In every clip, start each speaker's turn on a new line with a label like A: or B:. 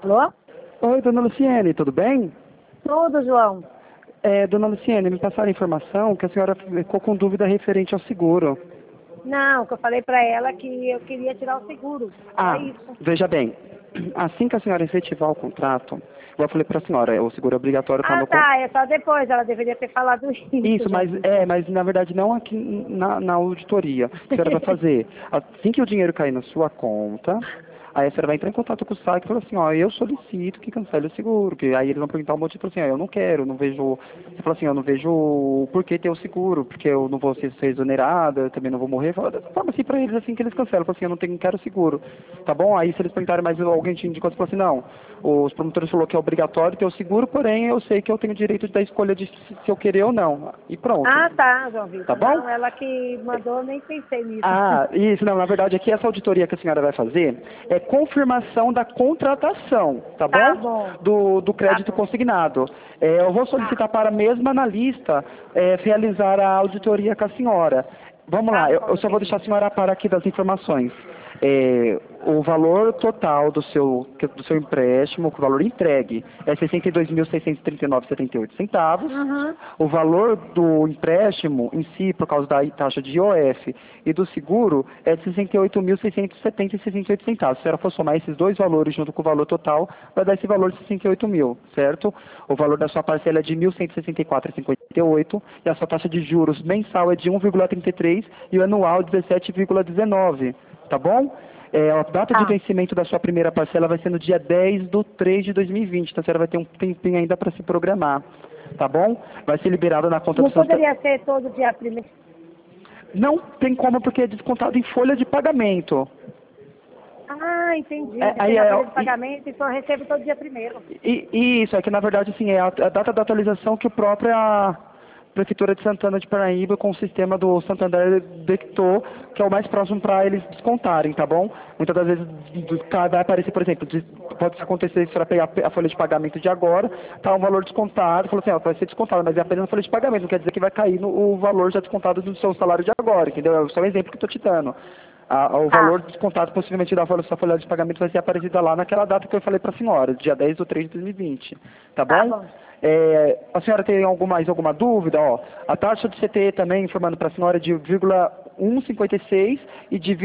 A: Alô?
B: Oi, dona Luciene, tudo bem?
A: Tudo, João.
B: Dona Luciene, me passaram a informação que a senhora ficou com dúvida referente ao seguro.
A: Não, que eu falei pra ela que eu queria tirar o seguro. Só isso.
B: Veja bem, assim que a senhora efetivar o contrato, igual eu falei para a senhora, o seguro obrigatório está
A: Ah,
B: no
A: tá. É só depois. Ela deveria ter falado isso.
B: Isso,
A: já.
B: mas na verdade não aqui na auditoria. O que a senhora vai fazer? Assim que o dinheiro cair na sua conta, aí a senhora vai entrar em contato com o site e falar assim, ó, eu solicito que cancele o seguro. Que aí eles vão perguntar o motivo, assim, ó, eu não quero, não vejo. Você fala assim, eu não vejo o porquê ter o seguro, porque eu não vou ser exonerada, eu também não vou morrer. Fala dessa forma assim pra eles, assim, que eles cancelam. Fala assim, eu não quero seguro. Tá bom? Aí se eles perguntarem mais alguém te indicou, você fala assim, não, os promotores falou que é obrigatório ter o seguro, porém eu sei que eu tenho direito da escolha de se eu querer ou não. E pronto.
A: Ah, tá, João
B: Tá
A: Vitor.
B: bom?
A: Não, ela que mandou, nem pensei nisso.
B: Isso, não, na verdade aqui essa auditoria que a senhora vai fazer é confirmação da contratação, tá
A: Tá
B: bom?
A: bom.
B: Do
A: Tá
B: crédito
A: bom.
B: consignado. Eu vou
A: Tá.
B: solicitar para a mesma analista realizar a auditoria com a senhora. Vamos
A: Tá
B: lá, eu
A: bom,
B: só vou
A: querido.
B: deixar a senhora para aqui das informações. O valor total do seu empréstimo, o valor entregue, é R$ 62.639,78.
A: Uhum.
B: O valor do empréstimo em si, por causa da taxa de IOF e do seguro, é de R$ 68.670,68. Se a senhora for somar esses dois valores junto com o valor total, vai dar esse valor de 68 mil, certo? O valor da sua parcela é de R$ 1.164,58 e a sua taxa de juros mensal é de 1,33 e o anual 17,19, tá bom? A data de
A: Tá.
B: vencimento da sua primeira parcela vai ser no dia 10/3/2020, então a senhora vai ter um tempinho ainda para se programar, tá bom? Vai ser liberado na conta do
A: Não
B: Santa...
A: poderia ser todo dia primeiro.
B: Não tem como porque é descontado em folha de pagamento.
A: Ah, entendi.
B: É,
A: Você
B: aí
A: tem a
B: é,
A: folha de pagamento e só recebo todo dia primeiro.
B: isso, é que na verdade assim, é a data da atualização que a própria Prefeitura de Santana de Paraíba com o sistema do Santander dictou que é o mais próximo para eles descontarem, tá bom? Muitas das vezes vai aparecer, por exemplo, pode acontecer se você pegar a folha de pagamento de agora, tá um valor descontado, falou assim, ó, vai ser descontado, mas é apenas a folha de pagamento, não quer dizer que vai cair o valor já descontado do seu salário de agora, entendeu? É só um exemplo que eu estou te dando. O
A: Tá.
B: valor descontado possivelmente da sua folha de pagamento vai ser aparecida lá naquela data que eu falei para a senhora, dia 10/3/2020, tá
A: Tá
B: bom?
A: bom.
B: A senhora tem mais alguma dúvida? Ó, a taxa de CTE também, informando para a senhora, é de 1,156 e de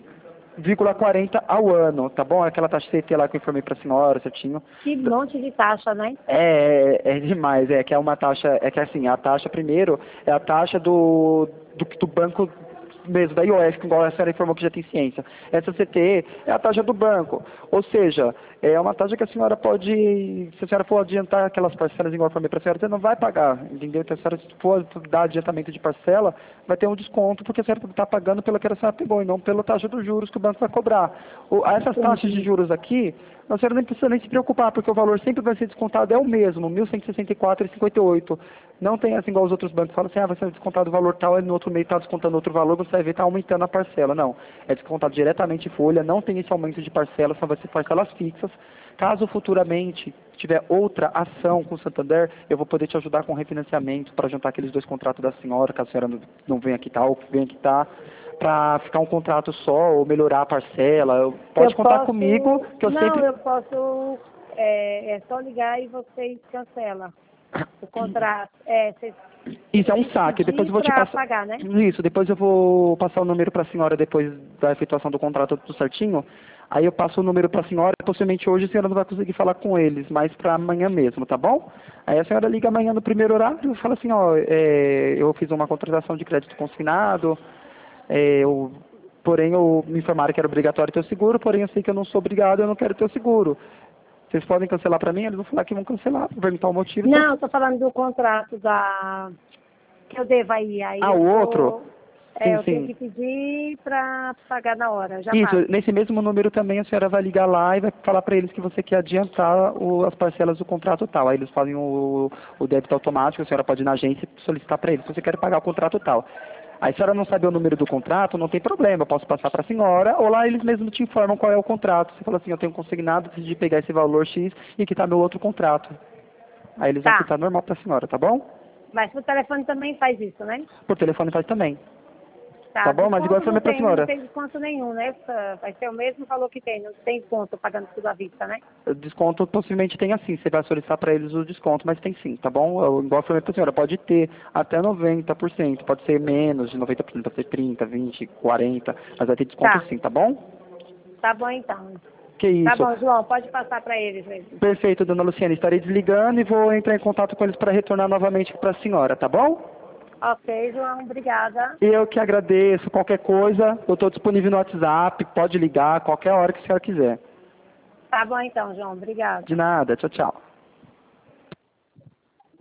B: 20,40 ao ano, tá bom? Aquela taxa de CTE lá que eu informei para a senhora, certinho.
A: Que monte de taxa, né?
B: É demais, que é uma taxa, é que assim, a taxa primeiro é a taxa do banco mesmo, da IOF, que igual a senhora informou que já tem ciência. Essa CTE é a taxa do banco, ou seja, é uma taxa que a senhora pode, se a senhora for adiantar aquelas parcelas igual eu informei para a senhora, você não vai pagar, entendeu? Então, se a senhora for dar adiantamento de parcela, vai ter um desconto, porque a senhora está pagando pelo que a senhora pegou, e não pela taxa dos juros que o banco vai cobrar. Essas taxas de juros aqui, a senhora nem precisa nem se preocupar, porque o valor sempre vai ser descontado, é o mesmo, R$ 1.164,58. Não tem assim igual os outros bancos, falam assim, vai ser descontado o valor tal, e no outro mês está descontando outro valor, você vai ver está aumentando a parcela. Não, é descontado diretamente em folha, não tem esse aumento de parcela, só vai ser parcelas fixas. Caso futuramente tiver outra ação com o Santander, eu vou poder te ajudar com refinanciamento para juntar aqueles dois contratos da senhora, caso a senhora não venha quitar ou venha quitar, para ficar um contrato só ou melhorar a parcela. Pode contar comigo, que eu
A: Não,
B: sempre...
A: eu posso. É só ligar e vocês cancelam o contrato. Vocês
B: Isso é um
A: têm que
B: saque, depois
A: pedir
B: eu vou te
A: para
B: passar...
A: pagar, né?
B: Isso, depois eu vou passar o número para a senhora depois da efetuação do contrato tudo certinho. Aí eu passo o número para a senhora, possivelmente hoje a senhora não vai conseguir falar com eles, mas para amanhã mesmo, tá bom? Aí a senhora liga amanhã no primeiro horário e fala assim, ó, eu fiz uma contratação de crédito consignado, porém me informaram que era obrigatório ter o seguro, porém eu sei que eu não sou obrigado, eu não quero ter o seguro. Vocês podem cancelar para mim? Eles vão falar que vão cancelar, vou perguntar o motivo.
A: Não, estou falando do contrato que eu devo aí. Aí eu
B: O outro?
A: vou.
B: Sim,
A: Eu tenho
B: sim.
A: que pedir para pagar na hora. Eu já
B: Isso,
A: pago.
B: nesse mesmo número também a senhora vai ligar lá e vai falar para eles que você quer adiantar as parcelas do contrato tal. Aí eles fazem o débito automático, a senhora pode ir na agência e solicitar para eles se você quer pagar o contrato tal. Aí se a senhora não saber o número do contrato, não tem problema, eu posso passar para a senhora, ou lá eles mesmos te informam qual é o contrato. Você fala assim, eu tenho consignado, decidi pegar esse valor X e quitar meu outro contrato. Aí eles vão
A: Tá.
B: quitar normal para a senhora, tá bom?
A: Mas o telefone também faz isso, né?
B: Por telefone faz também. Tá bom? Mas igual eu falei pra senhora.
A: Não tem desconto nenhum, né? Vai ser o mesmo valor que tem, não tem desconto pagando tudo à vista, né?
B: O desconto possivelmente tem assim, você vai solicitar para eles o desconto, mas tem sim, tá bom? Igual eu falei pra senhora, pode ter até 90%, pode ser menos de 90%, pode ser 30, 20, 40, mas vai ter desconto sim, tá bom?
A: Tá bom então.
B: Que isso.
A: Tá bom, João, pode passar para eles mesmo.
B: Perfeito, dona Luciana, estarei desligando e vou entrar em contato com eles para retornar novamente para a senhora, tá bom?
A: Ok, João, obrigada.
B: Eu que agradeço. Qualquer coisa, eu estou disponível no WhatsApp, pode ligar qualquer hora que a senhora quiser.
A: Tá bom então, João, obrigada.
B: De nada, tchau, tchau.